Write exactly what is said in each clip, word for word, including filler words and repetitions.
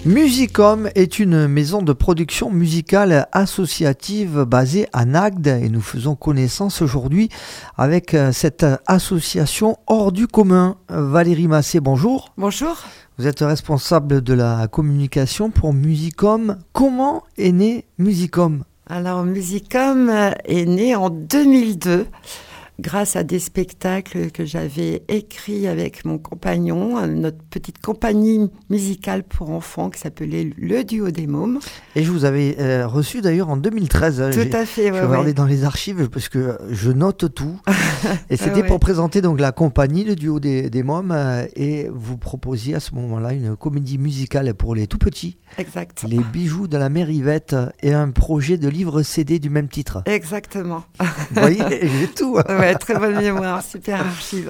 Musicom est une maison de production musicale associative basée à Nagde et nous faisons connaissance aujourd'hui avec cette association hors du commun. Valérie Massé, bonjour. Bonjour. Vous êtes responsable de la communication pour Musicom. Comment est né Musicom ? Alors Musicom est né en deux mille deux. Grâce à des spectacles que j'avais écrits avec mon compagnon, notre petite compagnie musicale pour enfants qui s'appelait Le Duo des Mômes. Et je vous avais euh, reçu d'ailleurs en deux mille treize. Tout J'ai, à fait, ouais, je vais ouais. aller dans les archives parce que je note tout. Et c'était ouais. pour présenter donc la compagnie Le Duo des, des Mômes euh, et vous proposiez à ce moment-là une comédie musicale pour les tout petits. Exact. Les bijoux de la mère Yvette et un projet de livre C D du même titre. Exactement. Vous voyez, j'ai tout. Ouais, très bonne mémoire, super archive.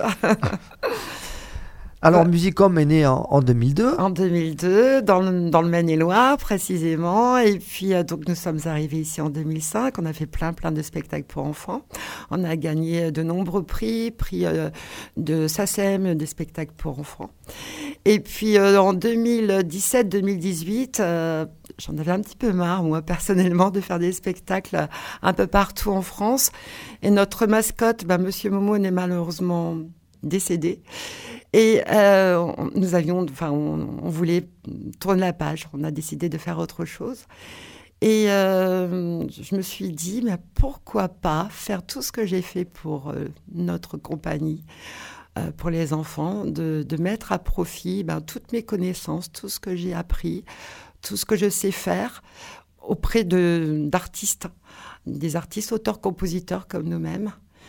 Alors, Musicom est né en, en deux mille deux. En deux mille deux, dans le, dans le Maine-et-Loire précisément. Et puis, euh, donc, nous sommes arrivés ici en deux mille cinq. On a fait plein, plein de spectacles pour enfants. On a gagné de nombreux prix, prix euh, de S A C E M, des spectacles pour enfants. Et puis, euh, en deux mille dix-sept deux mille dix-huit, euh, j'en avais un petit peu marre, moi, personnellement, de faire des spectacles un peu partout en France. Et notre mascotte, bah, Monsieur Momo, est malheureusement décédé. Et euh, nous avions, enfin, on, on voulait tourner la page. On a décidé de faire autre chose. Et euh, je me suis dit, mais pourquoi pas faire tout ce que j'ai fait pour euh, notre compagnie, euh, pour les enfants, de, de mettre à profit ben, toutes mes connaissances, tout ce que j'ai appris, tout ce que je sais faire auprès de, d'artistes, des artistes, auteurs, compositeurs comme nous-mêmes.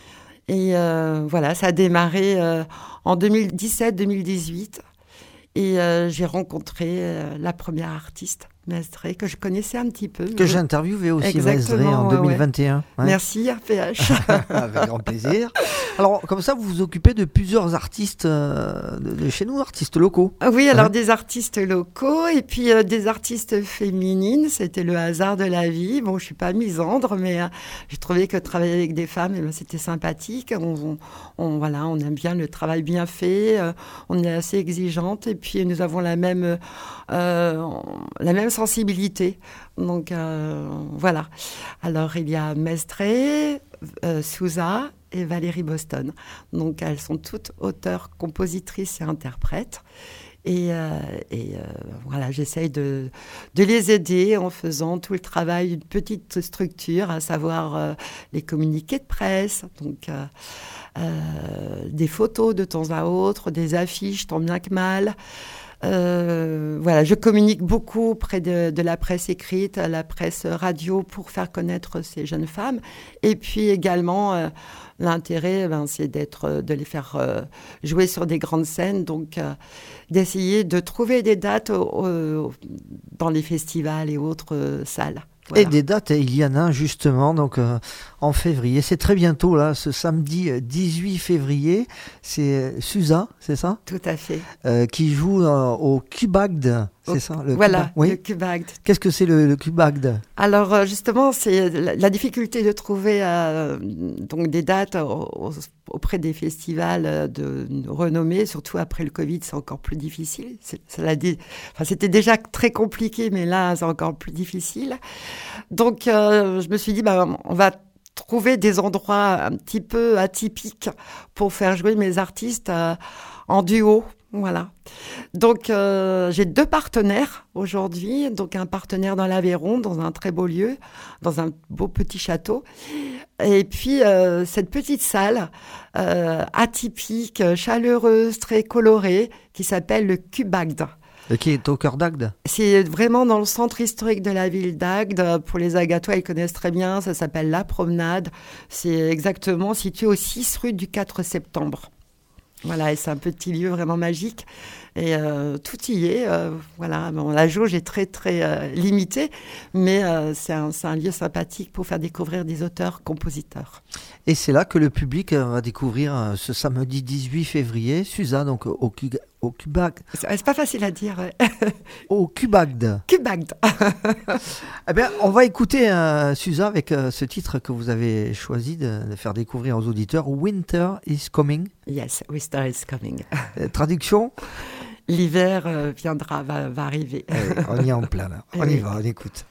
Et euh, voilà, ça a démarré euh, en deux mille dix-sept deux mille dix-huit. Et euh, j'ai rencontré euh, la première artiste, Mesdré, que je connaissais un petit peu. Que j'ai interviewé aussi, Mesdré, en ouais, deux mille vingt et un. Ouais. Ouais. Merci, R P H. Avec grand plaisir. Alors, comme ça, vous vous occupez de plusieurs artistes euh, de, de chez nous, artistes locaux. Oui, alors hein des artistes locaux et puis euh, des artistes féminines. C'était le hasard de la vie. Bon, je ne suis pas misandre, mais euh, j'ai trouvé que travailler avec des femmes, eh ben, c'était sympathique. On, on, on, voilà, on aime bien le travail bien fait. Euh, on est assez exigeante et puis nous avons la même, euh, la même sensibilité. Donc, euh, voilà. Alors, il y a Mesdré, euh, Souza et Valérie Boston. Donc, elles sont toutes auteurs, compositrices et interprètes. Et, euh, et euh, voilà, j'essaye de, de les aider en faisant tout le travail d'une petite structure, à savoir euh, les communiqués de presse, donc euh, euh, des photos de temps à autre, des affiches tant bien que mal. Euh, voilà, je communique beaucoup auprès de, de la presse écrite, la presse radio pour faire connaître ces jeunes femmes. Et puis également, euh, l'intérêt, ben, c'est d'être, de les faire euh, jouer sur des grandes scènes, donc euh, d'essayer de trouver des dates euh, dans les festivals et autres euh, salles. Voilà. Et des dates, il y en a justement donc euh, en février. C'est très bientôt là, ce samedi dix-huit février. C'est Suza, c'est ça ? Tout à fait. Euh, qui joue euh, au Cubagd, c'est au, ça le Voilà, Cubagd. Oui. le Cubagd. Qu'est-ce que c'est le, le Cubagd ? Alors justement, c'est la, la difficulté de trouver euh, donc des dates au, auprès des festivals de renommée, surtout après le Covid, c'est encore plus difficile. C'est, ça l'a dit, enfin, c'était déjà très compliqué, mais là, c'est encore plus difficile. Donc, euh, je me suis dit, bah, on va trouver des endroits un petit peu atypiques pour faire jouer mes artistes euh, en duo. Voilà. Donc, euh, j'ai deux partenaires aujourd'hui. Donc, un partenaire dans l'Aveyron, dans un très beau lieu, dans un beau petit château. Et puis, euh, cette petite salle euh, atypique, chaleureuse, très colorée, qui s'appelle le Cubagd. Qui est au cœur d'Agde ? C'est vraiment dans le centre historique de la ville d'Agde. Pour les Agatois, ils connaissent très bien. Ça s'appelle La Promenade. C'est exactement situé au six rue du quatre septembre. Voilà, et c'est un petit lieu vraiment magique. Et euh, tout y est. Euh, voilà, bon, la jauge est très, très euh, limitée, mais euh, c'est, un, c'est un lieu sympathique pour faire découvrir des auteurs, compositeurs. Et c'est là que le public va découvrir ce samedi dix-huit février, Suza, donc au, Cug- au Cubagd. C'est, c'est pas facile à dire. Ouais. Au Cubagd. Cubagd. Eh bien, on va écouter euh, Suza avec euh, ce titre que vous avez choisi de, de faire découvrir aux auditeurs, Winter is Coming. Yes, winter is coming. Euh, traduction ? l'hiver euh, viendra, va, va arriver. Allez, on y est en plein là. On y va, on écoute.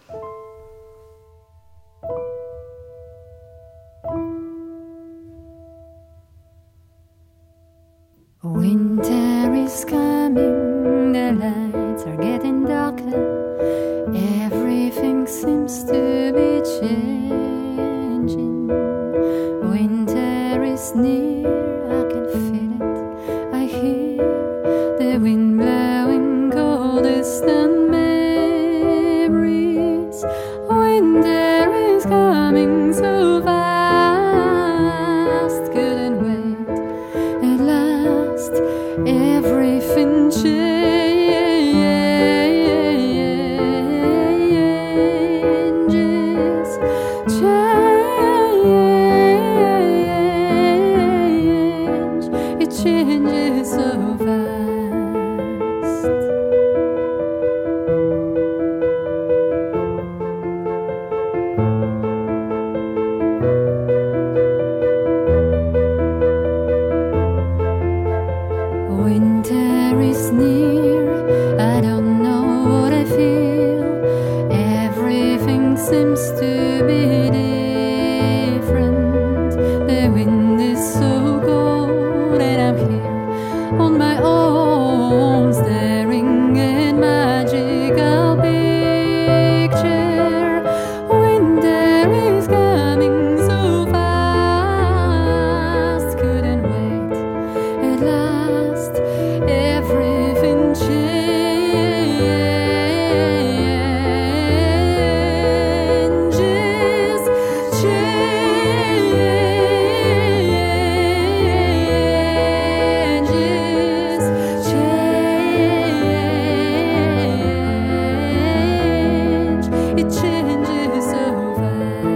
Winter is coming, the lights are getting darker, everything seems to be changing. Winter is near, I can feel it, I hear the wind blowing coldest and memories. Winter is coming so fast, couldn't wait, at last everything changes, change, it changes so fast. Winter is near, I don't know what I feel, everything seems to be different. The wind is so cold and I'm here on my own, staring at magical picture. Winter is coming so fast, couldn't wait, at last everything changes, changes, change, it changes so fast.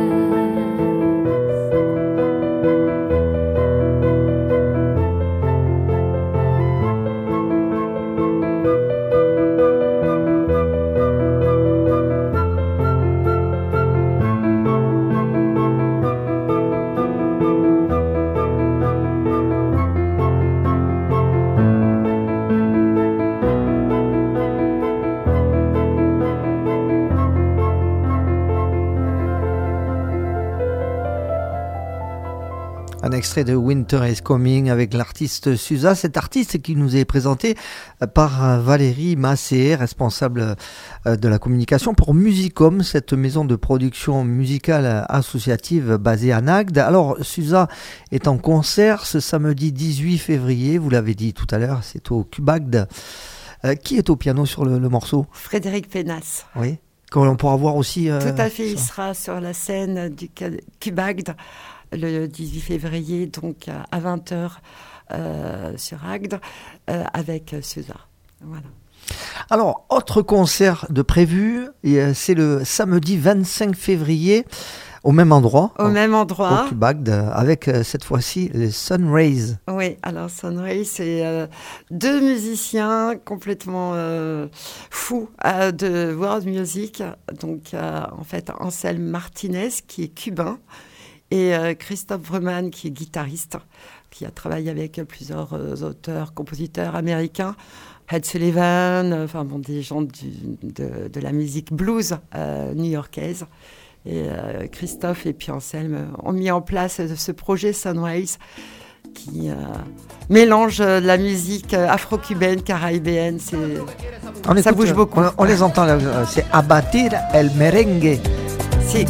Un extrait de Winter is Coming avec l'artiste Susa, cet artiste qui nous est présenté par Valérie Massé, responsable de la communication pour Musicom, cette maison de production musicale associative basée à Nagde. Alors Susa est en concert ce samedi dix-huit février, vous l'avez dit tout à l'heure, c'est au Cubagde. Euh, qui est au piano sur le, le morceau ? Frédéric Pénas. Oui. Qu'on pourra voir aussi. Euh, Tout à fait, ça. il sera sur la scène du Cubagde le dix-huit février, donc à vingt heures euh, sur Agde, euh, avec Susa. Voilà. Alors, autre concert de prévu, et, euh, c'est le samedi vingt-cinq février, au même endroit. Au, au même endroit. Au Cubagde, avec euh, cette fois-ci les Sunrays. Oui, alors Sunrays, c'est euh, deux musiciens complètement euh, fous euh, de world music. Donc, euh, en fait, Anselme Martinez, qui est cubain, et euh, Christophe Vreman, qui est guitariste, qui a travaillé avec plusieurs euh, auteurs, compositeurs américains, Ed Sullivan, euh, enfin bon, des gens du, de, de la musique blues euh, new-yorkaise. Et euh, Christophe et puis Anselme ont mis en place ce projet Sunrays qui euh, mélange la musique afro-cubaine, caribéenne. C'est... On ça écoute, bouge beaucoup. On, on les entend là, c'est Abatir el merengue. Si.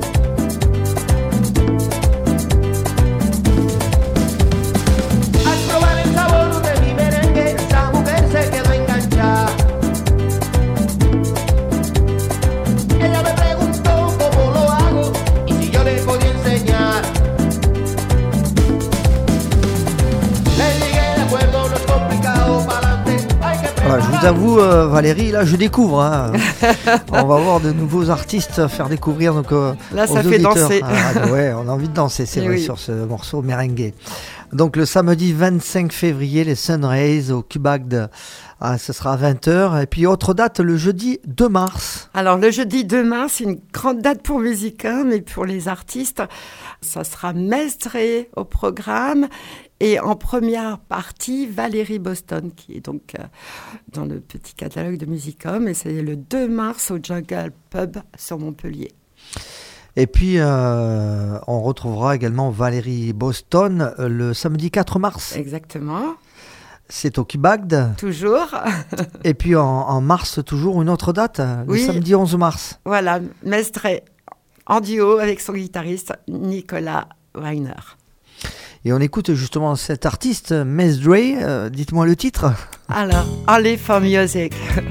Voilà, je vous avoue, euh, Valérie, là, je découvre. Hein. On va voir de nouveaux artistes faire découvrir donc, euh, là, aux ça fait auditeurs. danser. Ah, ouais, on a envie de danser, c'est Et vrai, oui. sur ce morceau merengue. Donc, le samedi vingt-cinq février, les Sunrays au Cubagde. Ah, ce sera à vingt heures. Et puis, autre date, le jeudi deux mars. Alors, le jeudi deux mars, c'est une grande date pour Musicum, mais pour les artistes, ça sera Mestré au programme Et en première partie, Valérie Boston, qui est donc euh, dans le petit catalogue de Musicom. Et c'est le deux mars au Jungle Pub sur Montpellier. Et puis, euh, on retrouvera également Valérie Boston euh, le samedi quatre mars. Exactement. C'est au Kibagd. Toujours. Et puis, en, en mars, toujours une autre date, le oui. samedi onze mars. Voilà, Mestre en duo avec son guitariste Nicolas Weiner. Et on écoute justement cet artiste, Mestre. Euh, dites-moi le titre. Alors, Only for Music.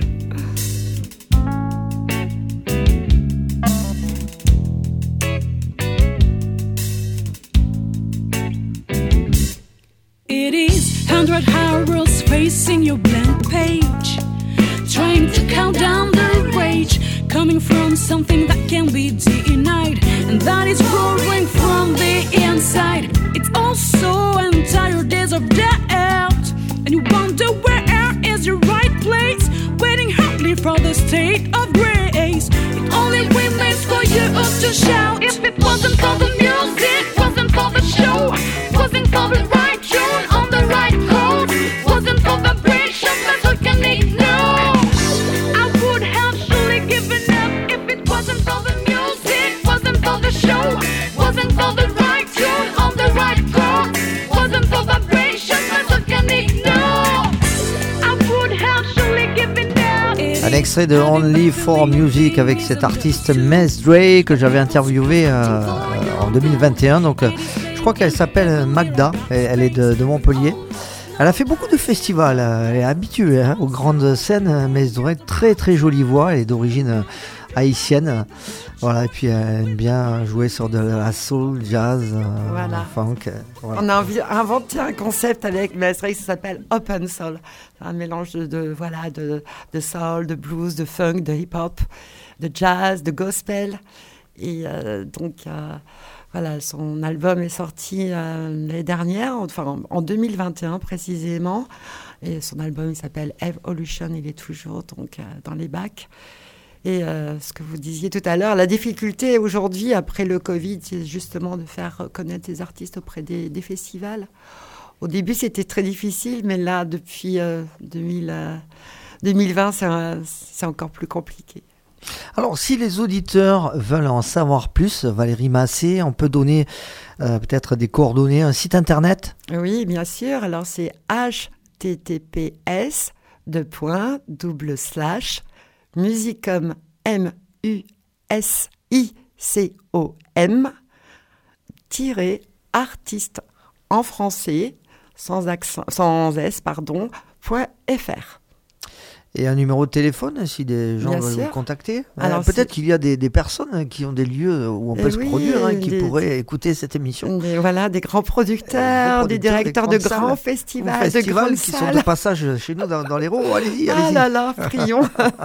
It is hundred hours facing your blank page, trying to count down the rage, coming from something that can be denied, and that is growing from the inside. It's also entire days of doubt, and you wonder where is your right place, waiting hardly for the state of grace. It only remains for you to shout. If it wasn't for the music, wasn't for the show, wasn't for the right tune on the right chord, wasn't for vibration that we can ignore, I would have surely given up. If it wasn't for the music, wasn't for the show, wasn't for the right tune on the right chord, wasn't for vibration that we can ignore, I would have surely given up. Un extrait de Only for Music avec cet artiste Mestre que j'avais interviewé euh, en deux mille vingt et un. Donc, euh, je crois qu'elle s'appelle Magda. Elle est de, de Montpellier. Elle a fait beaucoup de festivals. Elle est habituée hein, aux grandes scènes. Mestre, très très jolie voix. Elle est d'origine haïtienne. Voilà, et puis elle aime bien jouer sur de la soul, jazz, euh, voilà. funk. Euh, voilà. On a envie, inventé un concept avec Mestre qui s'appelle Open Soul. Un mélange de, de, voilà, de, de soul, de blues, de funk, de hip-hop, de jazz, de gospel. Et euh, donc, euh, voilà, son album est sorti euh, l'année dernière, enfin en, en deux mille vingt et un précisément. Et son album, il s'appelle Evolution. Il est toujours donc, euh, dans les bacs. Et euh, ce que vous disiez tout à l'heure, la difficulté aujourd'hui, après le Covid, c'est justement de faire connaître les artistes auprès des, des festivals. Au début, c'était très difficile, mais là, depuis euh, deux mille, euh, deux mille vingt, c'est, un, c'est encore plus compliqué. Alors, si les auditeurs veulent en savoir plus, Valérie Massé, on peut donner euh, peut-être des coordonnées, un site internet ? Oui, bien sûr. Alors, c'est h t t p s deux points double slash Musicom, M U S I C O M, tiré artiste en français, sans accent, sans S, pardon, point F R. Et un numéro de téléphone si des gens Bien veulent sûr. vous contacter. Alors, euh, peut-être c'est... qu'il y a des, des personnes qui ont des lieux où on peut Eh se oui, produire, hein, qui des, pourraient écouter cette émission. Des, voilà, des grands producteurs, euh, des, des directeurs des de grands salles, festivals, festivals de grandes qui salles. sont de passage chez nous dans, dans l'Hérault. Allez-y, allez-y. Ah là là, prions.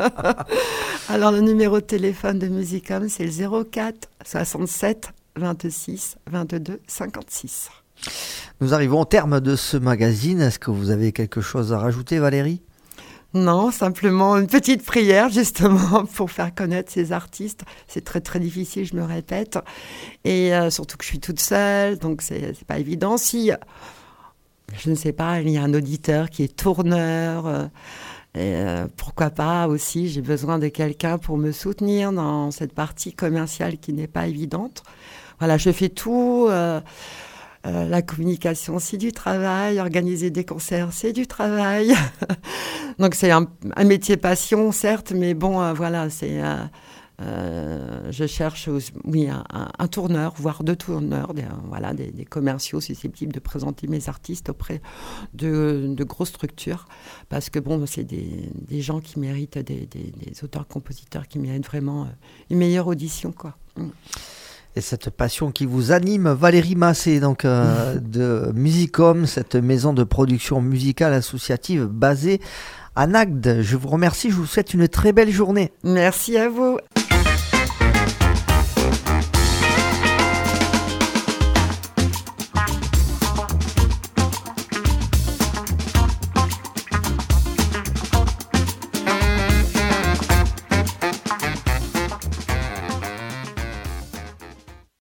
Alors, le numéro de téléphone de Musicom, c'est le zéro quatre soixante-sept vingt-six vingt-deux cinquante-six. Nous arrivons au terme de ce magazine. Est-ce que vous avez quelque chose à rajouter, Valérie ? Non, simplement une petite prière, justement, pour faire connaître ces artistes. C'est très, très difficile, je me répète. Et euh, surtout que je suis toute seule, donc c'est, c'est pas évident. Si, je ne sais pas, il y a un auditeur qui est tourneur, euh, et, euh, pourquoi pas aussi, j'ai besoin de quelqu'un pour me soutenir dans cette partie commerciale qui n'est pas évidente. Voilà, je fais tout... Euh, Euh, la communication, c'est du travail. Organiser des concerts, c'est du travail. Donc, c'est un, un métier passion, certes, mais bon, euh, voilà, c'est... Euh, euh, je cherche, oui, un, un, un tourneur, voire deux tourneurs, des, voilà, des, des commerciaux susceptibles de présenter mes artistes auprès de, de grosses structures. Parce que, bon, c'est des, des gens qui méritent, des, des, des auteurs-compositeurs qui méritent vraiment une meilleure audition, quoi. Mm. Et cette passion qui vous anime, Valérie Massé, donc euh, de Musicom, cette maison de production musicale associative basée à Nagde. Je vous remercie, je vous souhaite une très belle journée. Merci à vous.